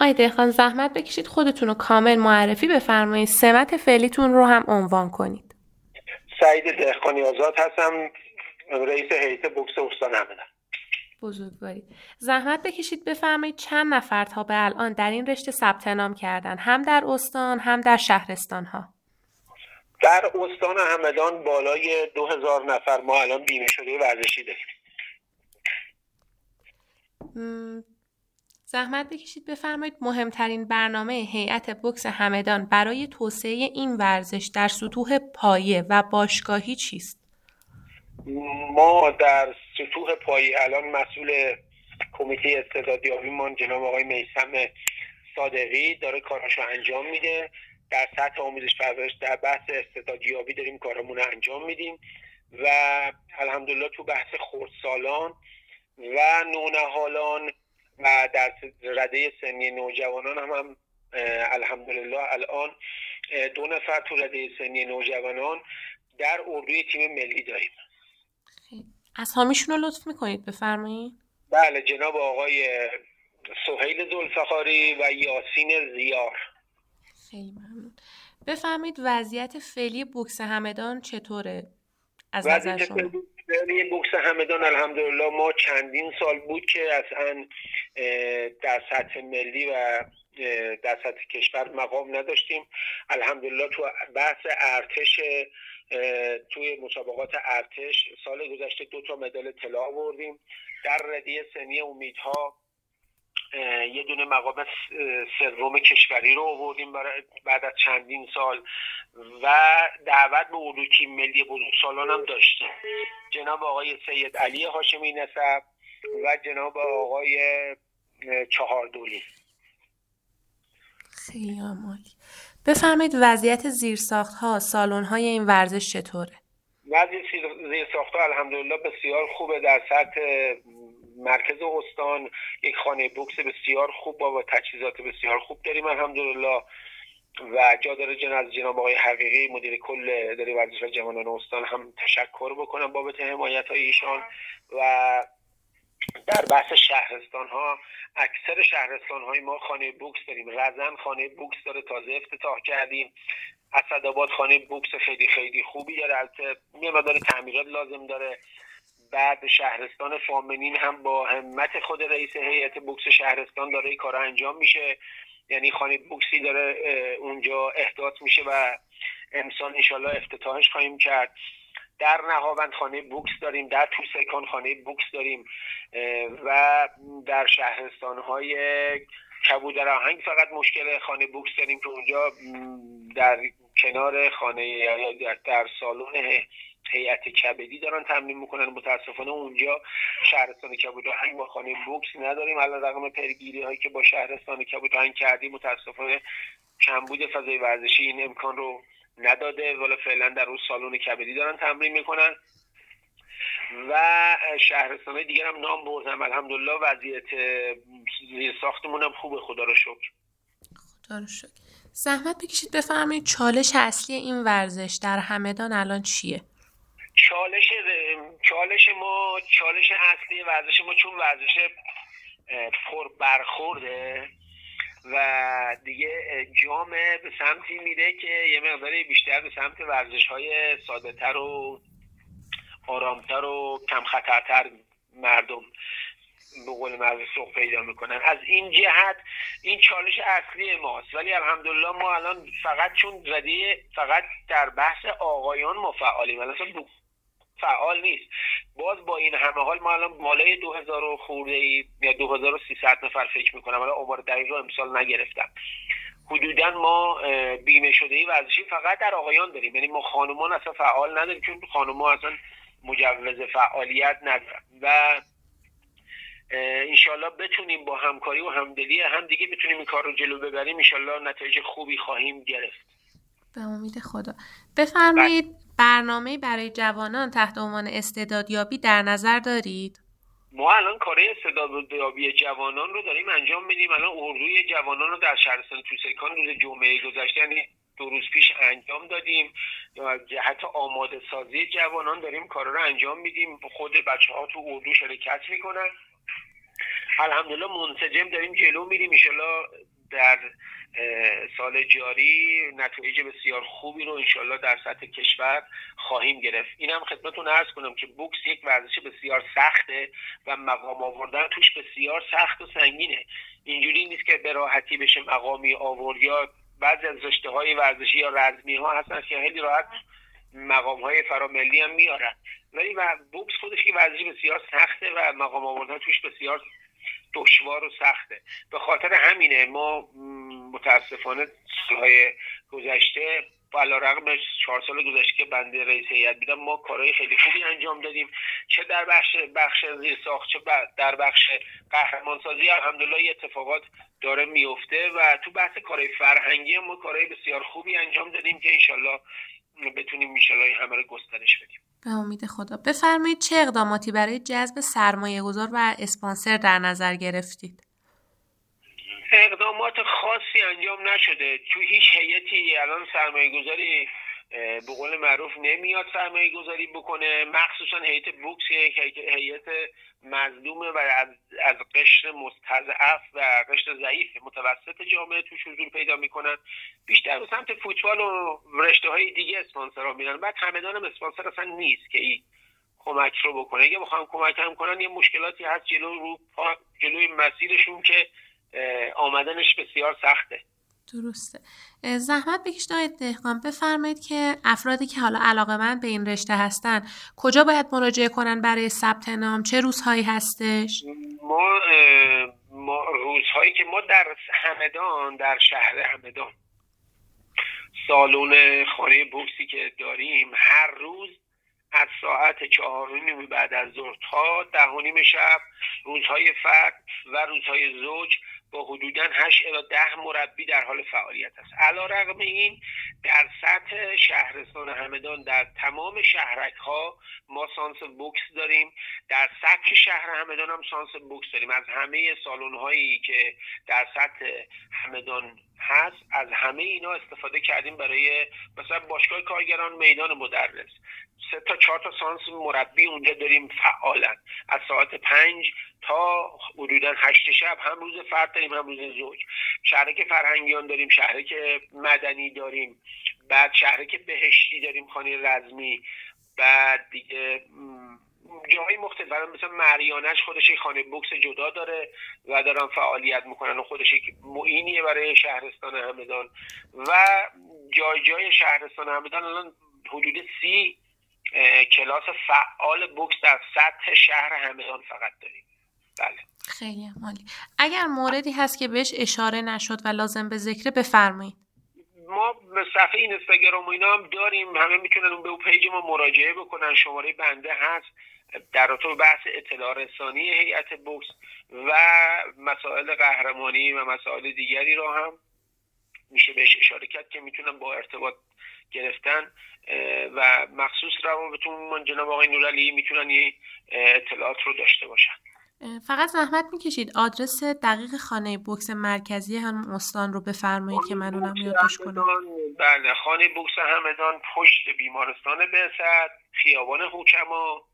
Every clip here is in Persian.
آقای دهقان زحمت بکشید خودتون رو کامل معرفی بفرمایید، سمت فعلیتون رو هم عنوان کنید. سعید دهقانی آزاد هستم، رئیس هیئت بوکس استان همدان. بزرگواری. زحمت بکشید بفرمایید چند نفر تا به الان در این رشته ثبت نام کردن، هم در استان هم در شهرستان ها؟ در استان همدان بالای 2000 نفر ما الان بیمه شده ورزشی داریم. زحمت بکشید بفرمایید مهمترین برنامه هیئت بوکس همدان برای توسعه این ورزش در سطوح پایه و باشگاهی چیست؟ ما در سطوح پایه الان مسئول کمیته استعدادیابیمان جناب آقای میثم صادقی داره کاراشو انجام میده. در سطح آموزش پرورش در بحث استعدادیابی داریم کارمون رو انجام میدیم و الحمدلله تو بحث خردسالان و نونهالان و در رده سنی نوجوانان هم الحمدلله الان 2 نفر تو رده سنی نوجوانان در اردوی تیم ملی داریم. اسامیشون رو لطف میکنید بفرمایید؟ بله، جناب آقای سهیل ذوالفقاری و یاسین زیار. خیلی ممنون. بفرمایید وضعیت فعلی بوکس همدان چطوره از نظر شما؟ فعلی بوکس همدان الحمدلله ما چندین سال بود که اصلا در سطح ملی و در سطح کشور مقام نداشتیم. الحمدلله تو بحث ارتش، توی مسابقات ارتش سال گذشته 2 مدال طلا آوردیم. در رده سنی امیدها یه دونه مقام سوم کشوری رو آوردیم بعد از چندین سال و دعوت به اردوی تیم ملی بزرگسالان هم داشتیم. جناب آقای سید علی هاشمی نسب و جناب آقای چهاردولی. خیلی عالی. بفرمایید وضعیت زیرساخت‌ها، سالن‌های این ورزش چطوره؟ وضعیت زیرساخت‌ها الحمدلله بسیار خوبه. در سطح مرکز استان یک خانه بوکس بسیار خوب با تجهیزات بسیار خوب داریم الحمدلله و جا داره جناب آقای حقیقی مدیر کل اداره ورزش و جوانان استان هم تشکر بکنم بابت حمایت‌های ایشان. و در بحث شهرستان ها اکثر شهرستان های ما خانه بوکس داریم. رزن خانه بوکس داره، تازه افتتاح کردیم. اسدآباد خانه بوکس خیلی خیلی خوبی داره، البته یه مقدار تعمیرات لازم داره. بعد شهرستان فامنین هم با همت خود رئیس هیئت بوکس شهرستان داره این کارا انجام میشه، یعنی خانه بوکسی داره اونجا احداث میشه و امسال انشالله افتتاحش خواهیم کرد. در نهاوند خانه بوکس داریم، در توسکان خانه بوکس داریم و در شهرستان‌های کبودر آهنگ فقط مشکل خانه بوکس داریم که اونجا در کنار خانه یا در سالن هیئت کبدی دارن تمرین میکنن. متاسفانه اونجا شهرستان کبودر آهنگ با خانه بوکس نداریم. علاوه رقم پیگیری هایی که با شهرستان کبودر آهنگ کردیم متاسفانه کمبود فضای ورزشی این امکان رو نداده، ولی فعلا در اون سالن کبدی دارن تمرین میکنن و شهرستان‌های دیگر هم نام بردم. الحمدلله وضعیت ساختمون هم خوبه، خدا رو شکر. خدا رو شکر. زحمت بکشید بفرمایید چالش اصلی این ورزش در همدان الان چیه؟ چالش اصلی ورزش ما چون ورزش پر برخورده و دیگه جامعه به سمتی میره که یه مقداری بیشتر به سمت ورزش‌های ساده‌تر و آرامتر و کم خطرتر مردم به قول معروف سوق پیدا میکنن. از این جهت این چالش اصلی ماست، ولی الحمدلله ما الان فقط در بحث آقایان ما فعالیم، الان فعال نیست. باز با این همه حال ما الان بالای 2000 خورده یا 2300 نفر فکر میکنم، الان آمار دقیق رو امسال نگرفتم، حدودا ما بیمه شده ورزشی فقط در آقایان داریم، یعنی ما خانومان اصلا فعال نداریم چون خانومان اصلا مجوز فعالیت ندارن و انشالله بتونیم با همکاری و همدلی هم دیگه بتونیم این کار رو جلو ببریم. انشالله نتایج خوبی خواهیم گرفت به امید خدا. بفرمایید برنامه برای جوانان تحت عنوان استعدادیابی در نظر دارید؟ ما الان کار استعدادیابی جوانان رو داریم انجام میدیم. الان اردوی جوانان رو در شهرستان توسکان روز جمعه گذشته یعنی 2 روز پیش انجام دادیم. جهت آماده سازی جوانان داریم کارا رو انجام میدیم. خود بچه‌ها تو اردو شرکت میکنن. الحمدلله منسجم داریم جلو میریم. ان شاءالله در سال جاری نتایج بسیار خوبی رو انشالله در سطح کشور خواهیم گرفت. اینم خدمتتون عرض کنم که بوکس یک ورزش بسیار سخته و مقام آوردن توش بسیار سخت و سنگینه. اینجوری نیست که به راحتی بشه مقامی آورد، یا بعضی از رشته‌های ورزشی یا رزمی ها هستن که خیلی راحت مقام‌های فراملی هم میارن، ولی بوکس خودش یه ورزش بسیار سخته و مقام آوردن توش بسیار دشوار و سخته. به خاطر همینه ما متاسفانه سالهای گذشته علیرغم 4 سال گذشته که بنده رئیس هیئت بودم ما کارهای خیلی خوبی انجام دادیم، چه در بخش زیرساخت چه در بخش قهرمانسازی. الحمدلله اتفاقات داره میفته و تو بحث کارهای فرهنگی ما کارهای بسیار خوبی انجام دادیم که انشالله بتونیم انشالله همه رو گسترش بدیم. به امید خدا. بفرمایید چه اقداماتی برای جذب سرمایه‌گذار و اسپانسر در نظر گرفتید؟ اقدامات خاصی انجام نشده. تو هیچ هیئتی الان سرمایه‌گذاری به قول معروف نمیاد سرمایه‌گذاری بکنه، مخصوصا هیئت بوکس هیئت مظلومه و از قشر مستضعف و قشر ضعیف متوسط جامعه توش حضور پیدا میکنن. بیشتر به سمت فوتبال و رشته‌های دیگه اسپانسرها میرن. بعد همدان هم اسپانسر اصلا نیست که این کمک رو بکنه. اگه بخوام کمک هم کنن یه مشکلاتی هست جلوی مسیرشون که آمدنش بسیار سخته. درسته. زحمت بکشید آقای دهقان، بفرمایید که افرادی که حالا علاقه‌مند به این رشته هستن کجا باید مراجعه کنن برای ثبت نام؟ چه روزهایی هستش؟ ما روزهایی که ما در همدان، در شهر همدان سالن خانه بوکسی که داریم هر روز از ساعت 4:30 بعد از ظهر تا 10:30 شب روزهای فرد و روزهای زوج با حدوداً 8 الی 10 مربی در حال فعالیت است. علیرغم این در سطح شهرستان همدان در تمام شهرک‌ها ما سانس بوکس داریم. در سطح شهر همدان هم سانس بوکس داریم. از همه سالن‌هایی که در سطح همدان هست از همه اینا استفاده کردیم برای مثلا باشگاه کارگران، میدان مدرس. 3 تا 4 تا سانس مربی اونجا داریم فعالن از ساعت 5 تا حدوداً 8 شب. هم روز فرد داریم هم روز زوج. شهرک فرهنگیان داریم، شهرک مدنی داریم، بعد شهرک بهشتی داریم، خانه رزمی، بعد دیگه جاهای مختلف مثلا مریانش خودش خانه بوکس جدا داره و دارن فعالیت میکنن و خودش معینیه برای شهرستان همدان و جای شهرستان همدان الان حدود 30 کلاس فعال بوکس در سطح شهر همدان فقط داریم. بله. خیلی عالی. اگر موردی هست که بهش اشاره نشد و لازم به ذکر بفرمایید. ما به صفحه اینستاگرام و اینا هم داریم، همه میتونن اون به پیج ما مراجعه بکنن. شماره بنده هست در رابطه بحث اطلاع رسانی هیئت بوکس و مسائل قهرمانی و مسائل دیگری رو هم میشه بهش اشاره کرد که میتونن با ارتباط گرفتن و مخصوص روابطمون جناب آقای نورعلی میتونن این اطلاعات رو داشته باشن. فقط زحمت میکشید آدرس دقیق خانه بوکس مرکزی هم استان رو بفرمایید که من اونم یادداشت کنم. بله، خانه بوکس همدان پشت بیمارستان بعثت، خیابان حکما،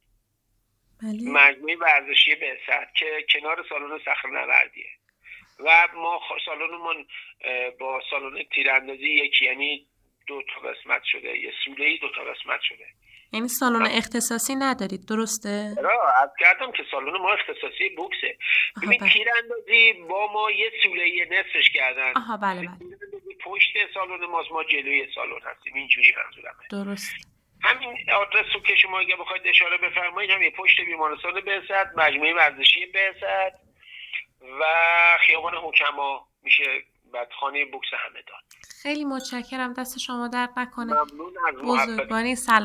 مجموعه ورزشی بعثت که کنار سالن صخره‌نوردیه و ما سالنمون با سالن تیراندازی یکی، یعنی 2 تا قسمت شده، یه سوله‌ای 2 تا قسمت شده. یعنی سالن اختصاصی ندارید درسته؟ عرض کردم که سالن ما اختصاصی بوکسه. ببین تیراندازی با ما یه سوله‌ای نصفش کردن. آها بله. پشت سالن ما جلوی سالن هستیم، اینجوری منظورمه. درست. همین آدرس رو که شما اگه بخواید اشاره بفرمایید همین پشت بیمارستان بعثت، مجموعه ورزشی بعثت و خیابان حکما میشه، بعد خانه بوکس همدان. خیلی متشکرم، دست شما درد نکنه. ممنون از محبت. بزرگواری.